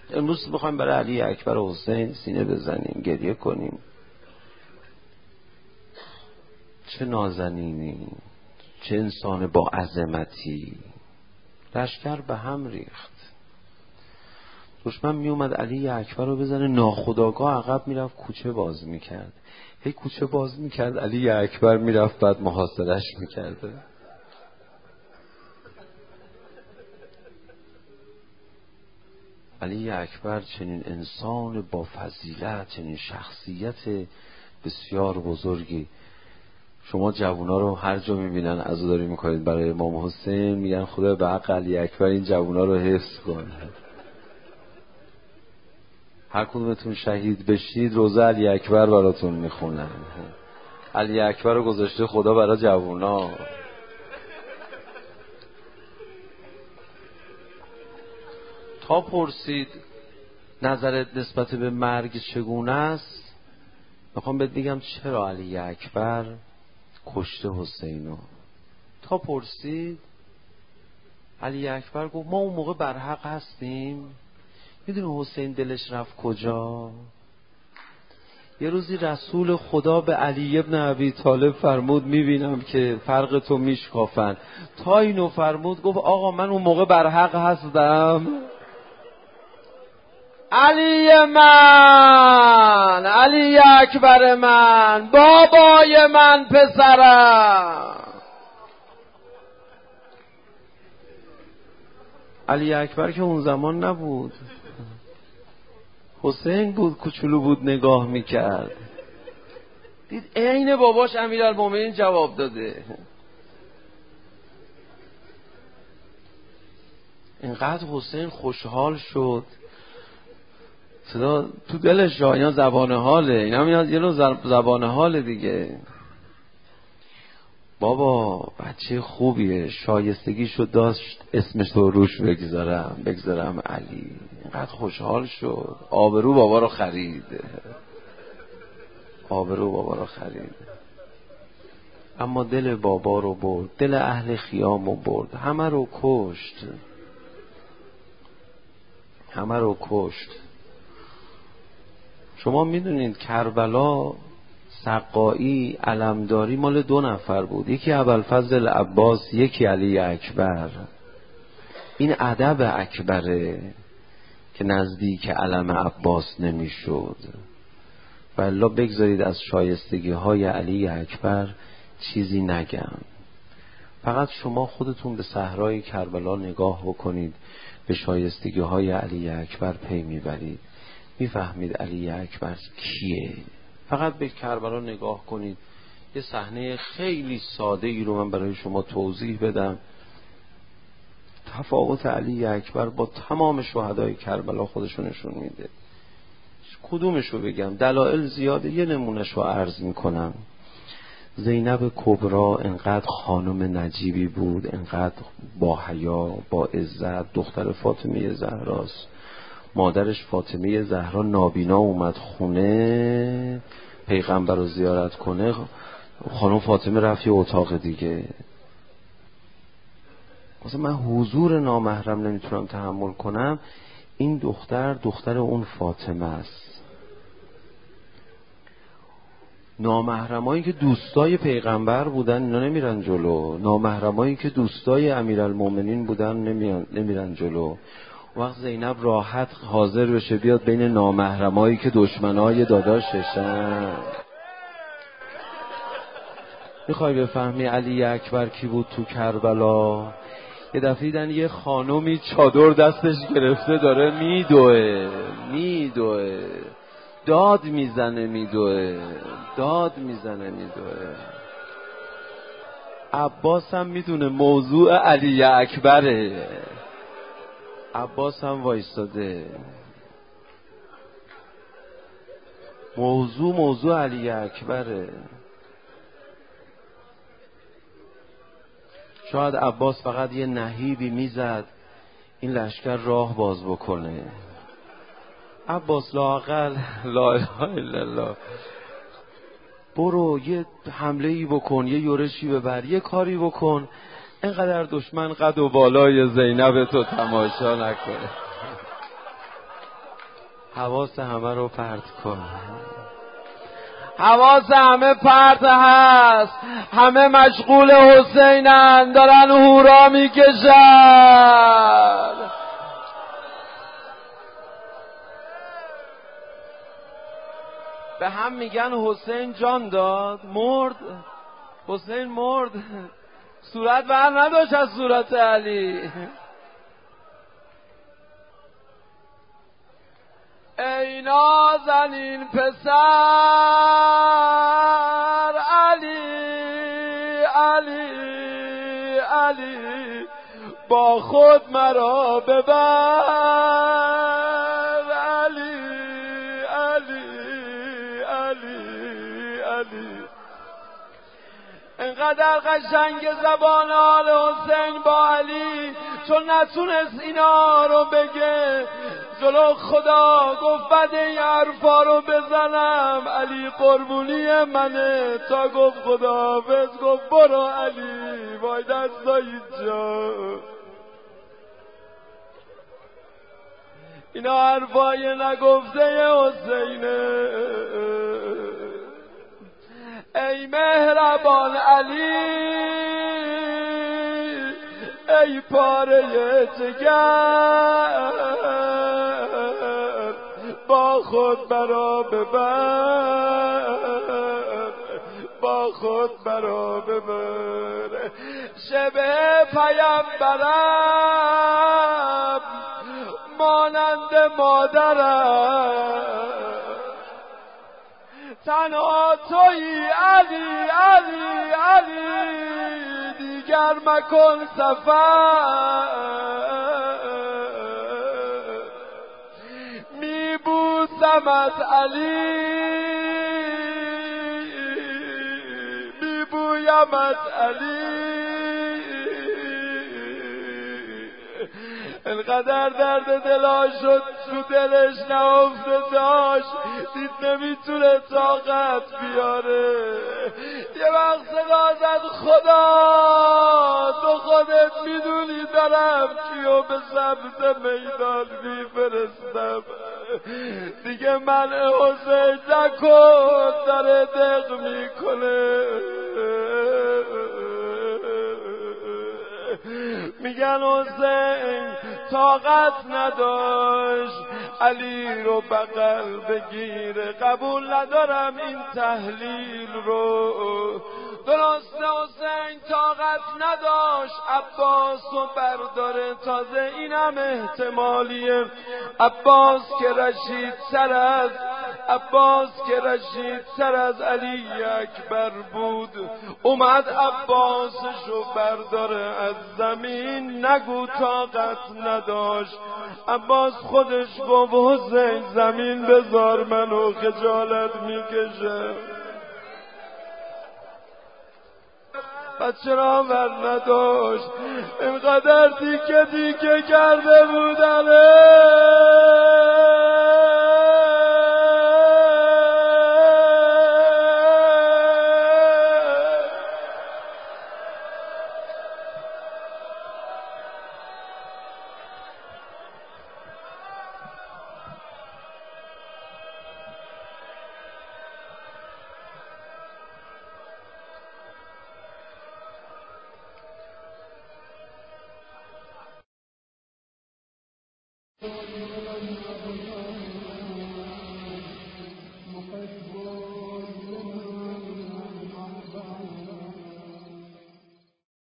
امروز میخوایم برای علی اکبر و حسین سینه بزنیم، گریه کنیم. چه نازنینی، چه انسان با عظمتی. لشکر به هم ریخت. دشمن می اومد علی اکبر رو بزنه، ناخودآگاه عقب میرفت کوچه باز میکرد. هی کوچه باز میکرد، علی اکبر میرفت بعد محاصرش میکرده. علی اکبر چنین انسان با فضیلت، چنین شخصیت بسیار بزرگی. شما جوونا رو هر جا میبینن عزاداری میکنید برای امام حسین، میگن خدا به حق علی اکبر این جوونا رو حفظ کن. هر کدومتون شهید بشید روزه علی اکبر براتون میخونن. علی اکبر رو گذاشته خدا برای جوونا. تا پرسید نظرت نسبت به مرگ چگونه است، میخوام بهت بگم چرا علی اکبر کشته حسینو. تا پرسید علی اکبر گفت ما اون موقع برحق هستیم. میدونی حسین دلش رفت کجا؟ یه روزی رسول خدا به علی ابن ابی طالب فرمود میبینم که فرق تو میشکافن. تا اینو فرمود گفت آقا من اون موقع برحق هستم. علی من، علی اکبر من، بابای من، پسرم. علی اکبر که اون زمان نبود، حسین بود، کوچولو بود، نگاه میکرد، دید عین باباش امیرالمومنین جواب داده. اینقدر حسین خوشحال شد، صدا تو دلش، اینا زبان حاله، اینا میاد یه نوع زبان حاله دیگه. بابا بچه خوبیه، شایستگیشو داشت اسمش رو روش بگذارم علی. اینقدر خوشحال شد، آبرو بابا رو خرید. اما دل بابا رو برد، دل اهل خیام رو برد، همه رو کشت. شما میدونید کربلا سقایی علمداری مال 2 نفر بود، یکی ابوالفضل عباس، یکی علی اکبر. این ادب اکبره که نزدیک علم عباس نمیشد. والله بگذارید از شایستگی های علی اکبر چیزی نگم. فقط شما خودتون به صحرای کربلا نگاه بکنید، به شایستگی های علی اکبر پی میبرید، میفهمید علی اکبر کیه. فقط به کربلا نگاه کنید. یه صحنه خیلی ساده ای رو من برای شما توضیح بدم. تفاوت علی اکبر با تمام شهدای کربلا خودشو نشون میده. کدومشو بگم؟ دلایل زیاده، یه نمونهش رو عرض میکنم. زینب کبرا انقدر خانم نجیبی بود، انقدر با حیا، با عزت، دختر فاطمه زهراست. مادرش فاطمه زهرا نابینا اومد خونه پیغمبر رو زیارت کنه، خانم فاطمه رفت یه اتاق دیگه. مثلا من حضور نامحرم نمیتونم تحمل کنم، این دختر اون فاطمه است. نامحرمایی که دوستای پیغمبر بودن اینا نمیرن جلو، نامحرمایی که دوستای امیرالمومنین بودن نمیرن جلو. وقت زینب راحت حاضر بشه بیاد بین نامحرمایی که دشمنای داداششن. میخوای بفهمی علی اکبر کی بود تو کربلا؟ یه دفعه دیدن یه خانومی چادر دستش گرفته داره میدوه، داد میزنه. عباس هم میدونه موضوع علی اکبره، عباس هم وایستاده. موضوع علی اکبره. شاید عباس فقط یه نهیبی میزد این لشکر راه باز بکنه. عباس لااقل لا اله الا الله برو یه حمله ای بکن، یه یورشی ببر، یه کاری بکن، اینقدر دشمن قد و بالای زینب تو تماشا نکنه. حواس همه رو پرت کن. حواس همه پرت هست، همه مشغول حسینن، دارن هورا میکشن. به هم میگن حسین جان داد، مرد. حسین مرد، صورت بر نداشت از صورت علی. ای نازنین پسر علی علی علی، با خود مرا ببر علی علی علی علی. انقدر قشنگ زبان آل حسین با علی، چون نتونست اینا رو بگه جلو خدا گفت بعد این حرفا رو بزنم علی قربونی منه، تا گفت خداحافظ گفت برو علی وای دستایی جا. اینا حرفای نگفته حسینه. ای مهربان علی، ای پاره جگر، با خود برا ببر، با خود برا ببر. شبه پیمبرم مانند مادرم، تنها تویی علی علی علی، دیگر مکن سفر. میبوسمت علی، میبویمت علی. انقدر درد دلا شد تو دلش نهفته داشت، دید نمیتونه طاقت بیاره. یه وقت صدا زد خدا تو خودت میدونی دارم کیو به سمت میدان میفرستم، دیگه من حسین نکن، داره دق میکنه. میگن حسین طاقت نداشت علی رو بغل بگیره. قبول ندارم این تحلیل رو، درسته حسین طاقت نداشت عباس رو برداره، تازه اینم احتمالیه. عباس که رشید سر از علی اکبر بود، اومد عباسشو برداره از زمین. نگو طاقت نداشت، عباس خودش گفت حسین زمین بذار منو خجالت میکشه. بچه را ور نداشت، اینقدر دیگه کرده بودنه.